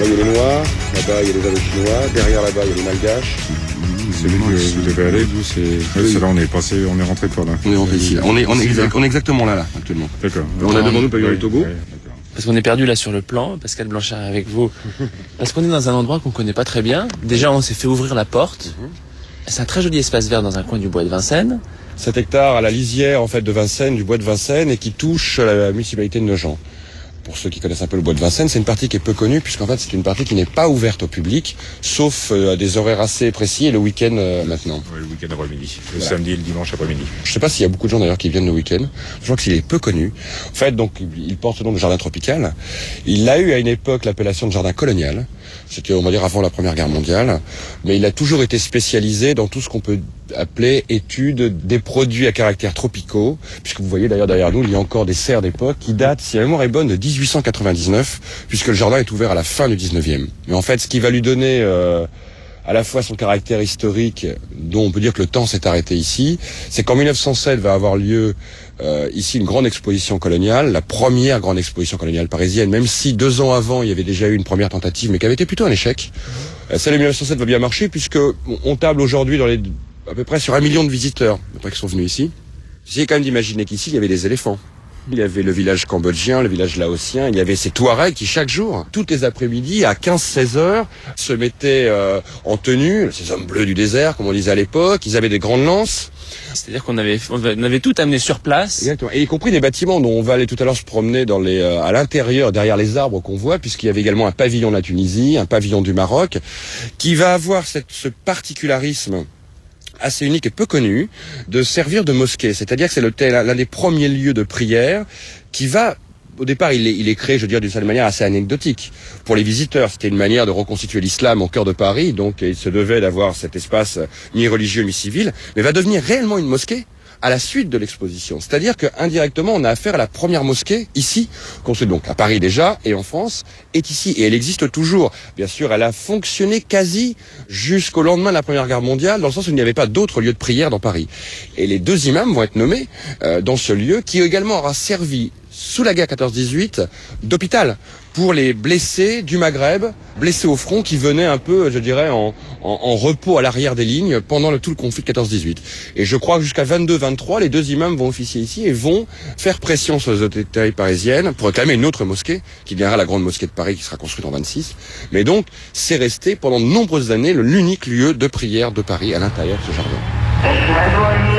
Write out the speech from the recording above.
Là, il y a les Noirs, là-bas, il y a les Indochinois, derrière là-bas, il y a les Malgaches. C'est lui que vous devez aller, vous, c'est là, on est rentré par là. On est rentré ici, là. On est exactement là, actuellement. D'accord. On a devant nous pavillon du Togo. Parce qu'on est perdu là sur le plan, Pascal Blanchard est avec vous. Parce qu'on est dans un endroit qu'on connaît pas très bien. Déjà, on s'est fait ouvrir la porte. C'est un très joli espace vert dans un coin du bois de Vincennes. 7 hectares à la lisière, en fait, de Vincennes, du bois de Vincennes, et qui touche la municipalité de Nogent. Pour ceux qui connaissent un peu le bois de Vincennes, c'est une partie qui est peu connue, puisqu'en fait, c'est une partie qui n'est pas ouverte au public, sauf à des horaires assez précis, et le week-end maintenant. Oui, le week-end après-midi. Le samedi et le dimanche après-midi. Je sais pas s'il y a beaucoup de gens d'ailleurs qui viennent le week-end. Je crois qu'il est peu connu. En fait, donc, il porte le nom de jardin tropical. Il a eu à une époque l'appellation de jardin colonial. C'était, on va dire, avant la Première Guerre mondiale. Mais il a toujours été spécialisé dans tout ce qu'on peut appeler étude des produits à caractère tropicaux. Puisque vous voyez d'ailleurs derrière nous, il y a encore des serres d'époque qui datent, si la mémoire est bonne, de 1899, puisque le jardin est ouvert à la fin du 19e. Mais en fait, ce qui va lui donner à la fois son caractère historique, dont on peut dire que le temps s'est arrêté ici, c'est qu'en 1907 va avoir lieu ici une grande exposition coloniale, la première grande exposition coloniale parisienne, même si 2 ans avant il y avait déjà eu une première tentative, mais qui avait été plutôt un échec. Celle de 1907 va bien marcher, puisque on table aujourd'hui à peu près sur 1 million de visiteurs, à peu près qui sont venus ici. J'essaie quand même d'imaginer qu'ici il y avait des éléphants. Il y avait le village cambodgien, le village laotien, il y avait ces Touaregs qui chaque jour, toutes les après-midi, à 15-16 heures, se mettaient en tenue, ces hommes bleus du désert, comme on disait à l'époque, ils avaient des grandes lances. C'est-à-dire qu'on avait tout amené sur place. Exactement. Et y compris des bâtiments dont on va aller tout à l'heure se promener à l'intérieur, derrière les arbres qu'on voit, puisqu'il y avait également un pavillon de la Tunisie, un pavillon du Maroc, qui va avoir ce particularisme assez unique et peu connu, de servir de mosquée. C'est-à-dire que c'est l'un des premiers lieux de prière qui va, au départ, il est créé, je veux dire, d'une certaine manière assez anecdotique. Pour les visiteurs, c'était une manière de reconstituer l'islam au cœur de Paris, donc il se devait d'avoir cet espace mi-religieux, mi-civil, mais va devenir réellement une mosquée à la suite de l'exposition. C'est-à-dire qu'indirectement, on a affaire à la première mosquée ici, construite donc à Paris déjà et en France, est ici. Et elle existe toujours. Bien sûr, elle a fonctionné quasi jusqu'au lendemain de la Première Guerre mondiale, dans le sens où il n'y avait pas d'autres lieux de prière dans Paris. Et les 2 imams vont être nommés dans ce lieu, qui également aura servi, sous la guerre 14-18, d'hôpital pour les blessés du Maghreb, blessés au front, qui venaient un peu, je dirais, en repos à l'arrière des lignes pendant tout le conflit de 14-18. Et je crois que jusqu'à 22-23, les 2 imams vont officier ici et vont faire pression sur les autorités parisiennes pour réclamer une autre mosquée, qui deviendra la grande mosquée de Paris, qui sera construite en 26. Mais donc, c'est resté pendant de nombreuses années l'unique lieu de prière de Paris à l'intérieur de ce jardin.